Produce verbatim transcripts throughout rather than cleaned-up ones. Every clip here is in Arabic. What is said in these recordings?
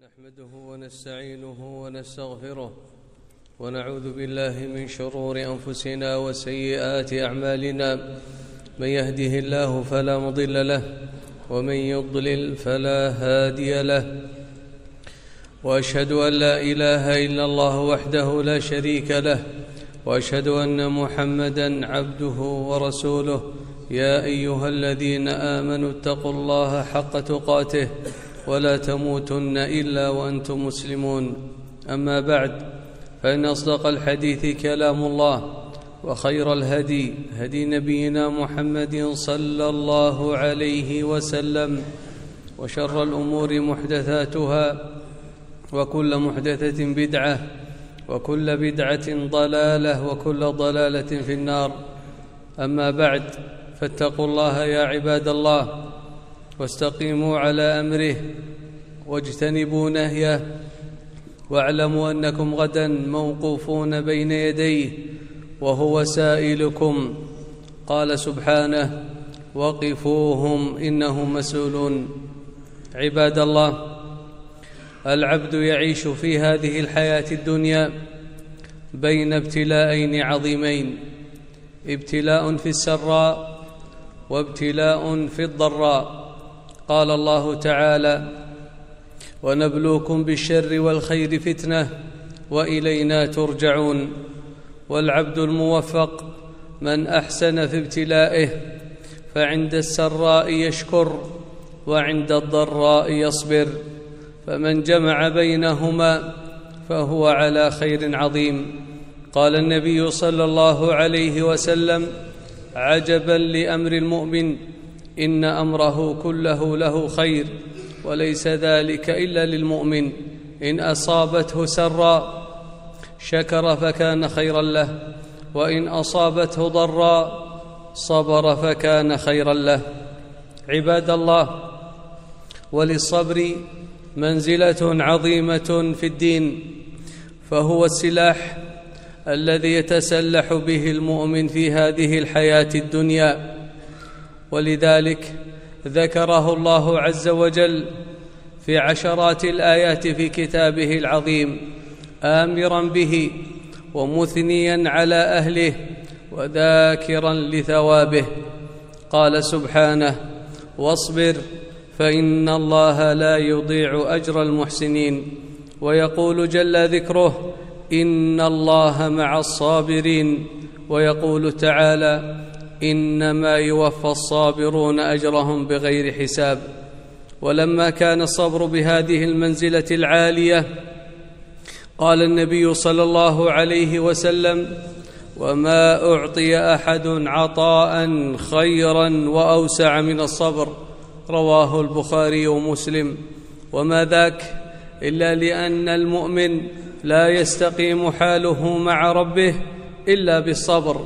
نحمده ونستعينه ونستغفره ونعوذ بالله من شرور أنفسنا وسيئات أعمالنا. من يهده الله فلا مضل له ومن يضلل فلا هادي له، وأشهد أن لا إله إلا الله وحده لا شريك له، وأشهد أن محمدا عبده ورسوله. يا أيها الذين آمنوا اتقوا الله حق تقاته ولا تموتن إلا وأنتم مسلمون. أما بعد، فإن أصدق الحديث كلام الله، وخير الهدي هدي نبينا محمد صلى الله عليه وسلم، وشر الأمور محدثاتها، وكل محدثة بدعة، وكل بدعة ضلالة، وكل ضلالة في النار. أما بعد، فاتقوا الله يا عباد الله، واستقيموا على أمره واجتنبوا نهيه، واعلموا أنكم غدا موقوفون بين يديه وهو سائلكم. قال سبحانه: وقفوهم إنهم مسؤولون. عباد الله، العبد يعيش في هذه الحياة الدنيا بين ابتلاءين عظيمين: ابتلاء في السراء وابتلاء في الضراء. قال الله تعالى: ونبلوكم بالشر والخير فتنة وإلينا ترجعون. والعبد الموفق من أحسن في ابتلائه، فعند السراء يشكر وعند الضراء يصبر، فمن جمع بينهما فهو على خير عظيم. قال النبي صلى الله عليه وسلم: عجبا لأمر المؤمن، إن أمره كله له خير، وليس ذلك إلا للمؤمن. إن أصابته سراء شكر فكان خيرا له، وإن أصابته ضراء صبر فكان خيرا له. عباد الله، وللصبر منزلة عظيمة في الدين، فهو السلاح الذي يتسلح به المؤمن في هذه الحياة الدنيا، ولذلك ذكره الله عز وجل في عشرات الآيات في كتابه العظيم، آمرا به ومثنيا على أهله وذاكرا لثوابه. قال سبحانه: واصبر فإن الله لا يضيع أجر المحسنين. ويقول جل ذكره: إن الله مع الصابرين. ويقول تعالى: إنما يوفى الصابرون أجرهم بغير حساب. ولما كان الصبر بهذه المنزلة العالية، قال النبي صلى الله عليه وسلم: وما أعطي أحد عطاء خيرا وأوسع من الصبر. رواه البخاري ومسلم. وما ذاك إلا لأن المؤمن لا يستقيم حاله مع ربه إلا بالصبر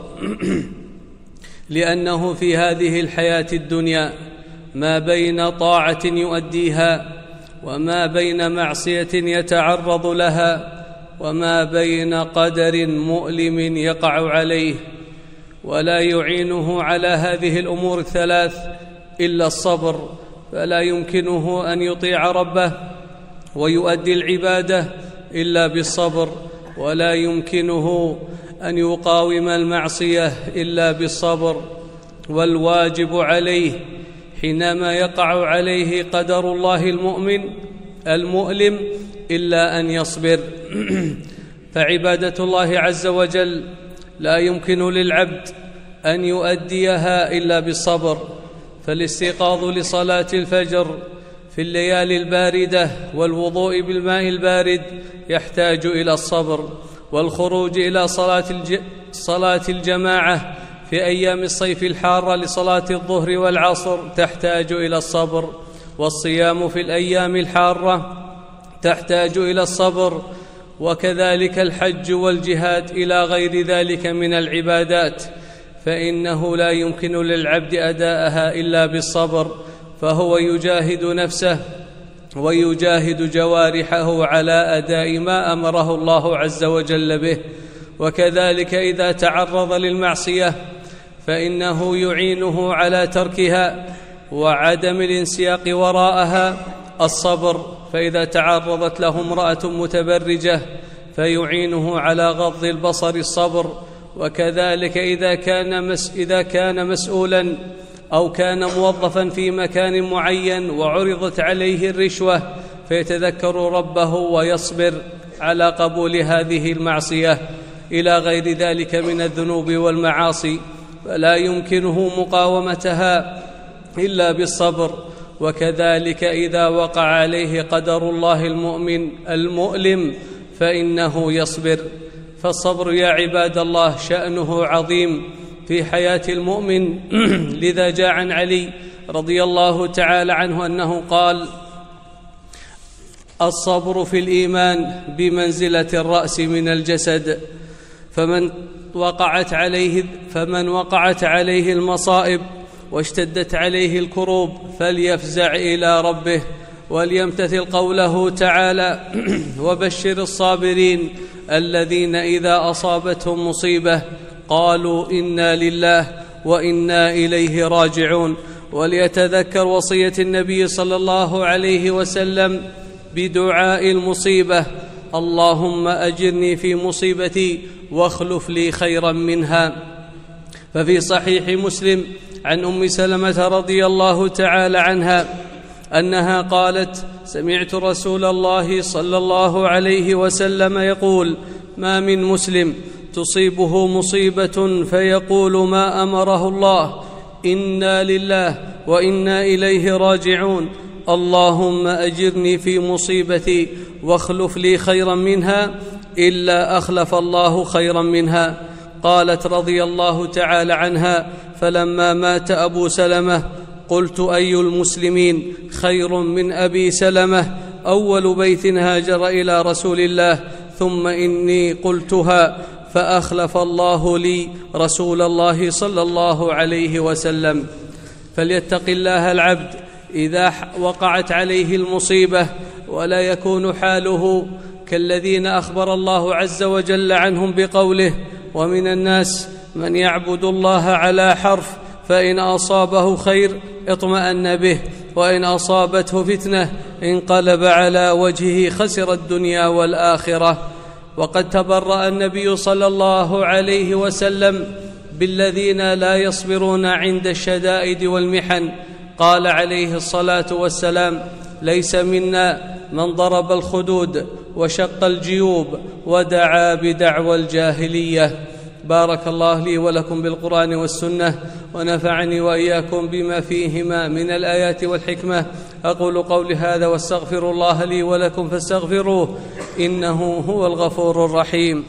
لأنه في هذه الحياة الدنيا ما بين طاعة يؤديها، وما بين معصية يتعرض لها، وما بين قدر مؤلم يقع عليه، ولا يعينه على هذه الأمور الثلاث إلا الصبر. فلا يمكنه أن يطيع ربه ويؤدي العبادة إلا بالصبر، ولا يمكنه أن يقاوم المعصية إلا بالصبر. والواجب عليه حينما يقع عليه قدر الله المؤمن المؤلم إلا أن يصبر. فعبادة الله عز وجل لا يمكن للعبد أن يؤديها إلا بالصبر. فالاستيقاظ لصلاة الفجر في الليالي الباردة والوضوء بالماء البارد يحتاج إلى الصبر، والخروج إلى صلاة, الج... صلاة الجماعة في أيام الصيف الحارة لصلاة الظهر والعصر تحتاج إلى الصبر، والصيام في الأيام الحارة تحتاج إلى الصبر، وكذلك الحج والجهاد إلى غير ذلك من العبادات، فإنه لا يمكن للعبد أداءها إلا بالصبر. فهو يجاهد نفسه ويجاهد جوارحه على أداء ما أمره الله عز وجل به. وكذلك إذا تعرض للمعصية فإنه يعينه على تركها وعدم الانسياق وراءها الصبر، فإذا تعرضت له امرأة متبرجة فيعينه على غض البصر الصبر. وكذلك إذا كان, مس إذا كان مسؤولا أو كان موظفا في مكان معين وعرضت عليه الرشوة فيتذكر ربه ويصبر على قبول هذه المعصية إلى غير ذلك من الذنوب والمعاصي، فلا يمكنه مقاومتها إلا بالصبر. وكذلك إذا وقع عليه قدر الله المؤمن المؤلم فإنه يصبر. فالصبر يا عباد الله شأنه عظيم في حياة المؤمن. لذا جاء عن علي رضي الله تعالى عنه أنه قال: الصبر في الإيمان بمنزلة الرأس من الجسد، فمن وقعت عليه, فمن وقعت عليه المصائب واشتدت عليه الكروب فليفزع إلى ربه وليمتثل قوله تعالى: وبشر الصابرين الذين إذا أصابتهم مصيبة قالوا إنا لله وإنا إليه راجعون. وليتذكر وصية النبي صلى الله عليه وسلم بدعاء المصيبة: اللهم أجرني في مصيبتي واخلف لي خيرا منها. ففي صحيح مسلم عن أم سلمة رضي الله تعالى عنها أنها قالت: سمعت رسول الله صلى الله عليه وسلم يقول: ما من مسلم تصيبه مصيبة فيقول ما أمره الله إنا لله وإنا إليه راجعون، اللهم أجرني في مصيبتي واخلف لي خيرا منها، إلا أخلف الله خيرا منها. قالت رضي الله تعالى عنها: فلما مات أبو سلمة قلت أي المسلمين خير من أبي سلمة؟ أول بيت هاجر إلى رسول الله، ثم إني قلتها فأخلف الله لي رسول الله صلى الله عليه وسلم. فليتق الله العبد إذا وقعت عليه المصيبة، ولا يكون حاله كالذين أخبر الله عز وجل عنهم بقوله: ومن الناس من يعبد الله على حرف، فإن أصابه خير اطمأن به، وإن أصابته فتنة انقلب على وجهه خسر الدنيا والآخرة. وقد تبرأ النبي صلى الله عليه وسلم بالذين لا يصبرون عند الشدائد والمحن. قال عليه الصلاة والسلام: ليس منا من ضرب الخدود وشق الجيوب ودعا بدعوى الجاهلية. بارك الله لي ولكم بالقرآن والسنة، ونفعني وإياكم بما فيهما من الآيات والحكمة. أقول قولي هذا واستغفر الله لي ولكم فاستغفروه إنه هو الغفور الرحيم.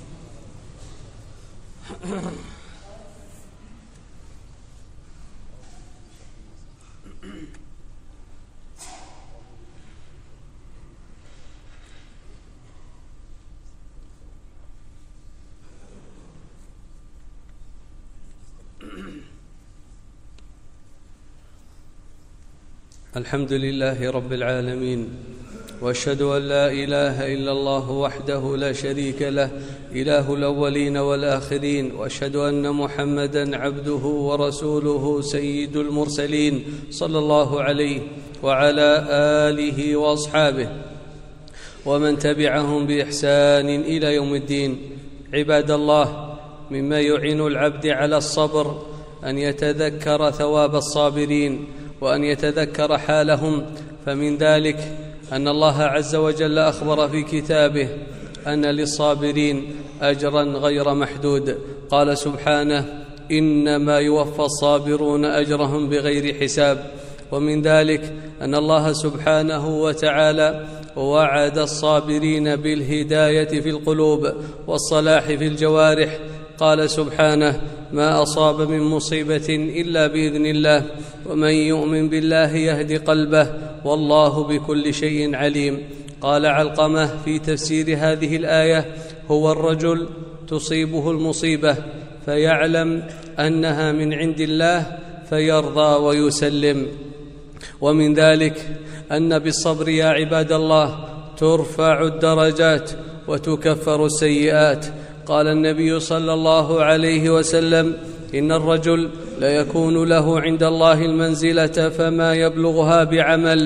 الحمد لله رب العالمين، وأشهد أن لا إله إلا الله وحده لا شريك له إله الأولين والآخرين، وأشهد أن محمدًا عبده ورسوله سيد المرسلين صلى الله عليه وعلى آله وأصحابه ومن تبعهم بإحسان إلى يوم الدين. عباد الله، مما يعين العبد على الصبر أن يتذكر ثواب الصابرين وأن يتذكر حالهم. فمن ذلك أن الله عز وجل أخبر في كتابه أن للصابرين أجرا غير محدود. قال سبحانه: إنما يوفى الصابرون أجرهم بغير حساب. ومن ذلك أن الله سبحانه وتعالى وعد الصابرين بالهداية في القلوب والصلاح في الجوارح. قال سبحانه: ما أصاب من مصيبة إلا بإذن الله، ومن يؤمن بالله يهد قلبه، والله بكل شيء عليم. قال علقمة في تفسير هذه الآية: هو الرجل تصيبه المصيبة فيعلم أنها من عند الله فيرضى ويسلم. ومن ذلك أن بالصبر يا عباد الله ترفع الدرجات وتكفر السيئات. قال النبي صلى الله عليه وسلم: إن الرجل ليكون له عند الله المنزلة فما يبلغها بعمل،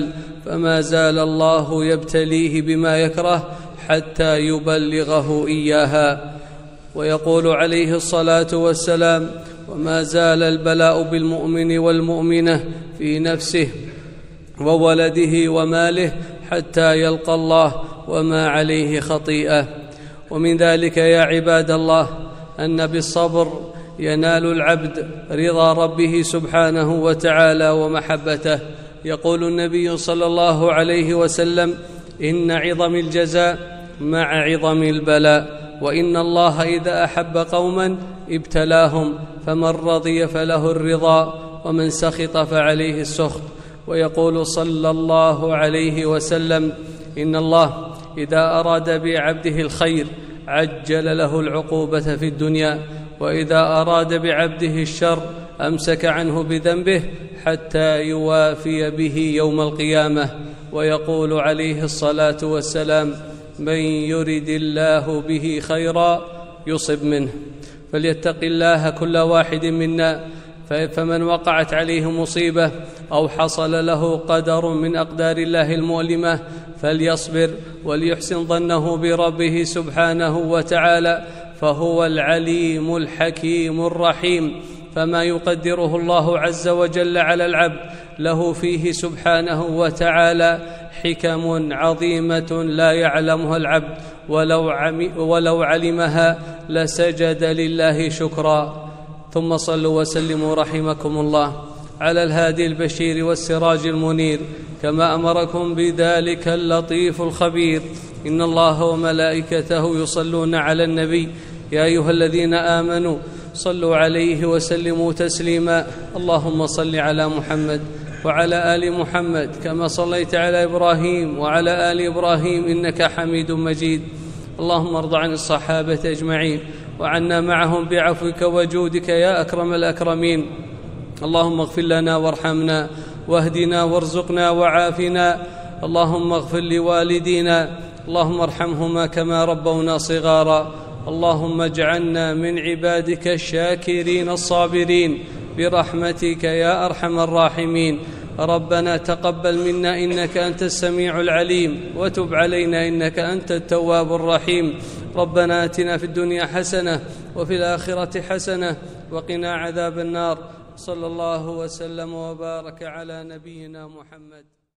فما زال الله يبتليه بما يكره حتى يبلغه إياها. ويقول عليه الصلاة والسلام: وما زال البلاء بالمؤمن والمؤمنة في نفسه وولده وماله حتى يلقى الله وما عليه خطيئة. ومن ذلك يا عباد الله أن بالصبر ينال العبد رضا ربه سبحانه وتعالى ومحبته. يقول النبي صلى الله عليه وسلم: إن عظم الجزاء مع عظم البلاء، وإن الله إذا أحب قوما ابتلاهم، فمن رضي فله الرضا ومن سخط فعليه السخط. ويقول صلى الله عليه وسلم: إن الله إذا أراد بعبده الخير عجل له العقوبة في الدنيا، وإذا أراد بعبده الشر أمسك عنه بذنبه حتى يوافي به يوم القيامة. ويقول عليه الصلاة والسلام: من يرد الله به خيرا يصب منه. فليتق الله كل واحد منا، فمن وقعت عليه مصيبة أو حصل له قدر من أقدار الله المؤلمة فليصبر وليحسن ظنه بربه سبحانه وتعالى، فهو العليم الحكيم الرحيم. فما يقدره الله عز وجل على العبد له فيه سبحانه وتعالى حكم عظيمة لا يعلمها العبد، ولو, ولو علمها لسجد لله شكرا. ثم صلوا وسلموا رحمكم الله على الهادي البشير والسراج المنير، كما أمركم بذلك اللطيف الخبير. إن الله وملائكته يصلون على النبي، يا أيها الذين آمنوا صلوا عليه وسلموا تسليما. اللهم صل على محمد وعلى آل محمد كما صليت على إبراهيم وعلى آل إبراهيم إنك حميد مجيد. اللهم ارض عن الصحابة أجمعين وعنا معهم بعفوك وجودك يا أكرم الأكرمين. اللهم اغفر لنا وارحمنا واهدنا وارزقنا وعافنا. اللهم اغفر لوالدينا، اللهم ارحمهما كما ربونا صغارا. اللهم اجعلنا من عبادك الشاكرين الصابرين برحمتك يا أرحم الراحمين. ربنا تقبل منا إنك أنت السميع العليم، وتب علينا إنك أنت التواب الرحيم. ربنا آتنا في الدنيا حسنة وفي الآخرة حسنة وقنا عذاب النار. صلى الله وسلم وبارك على نبينا محمد.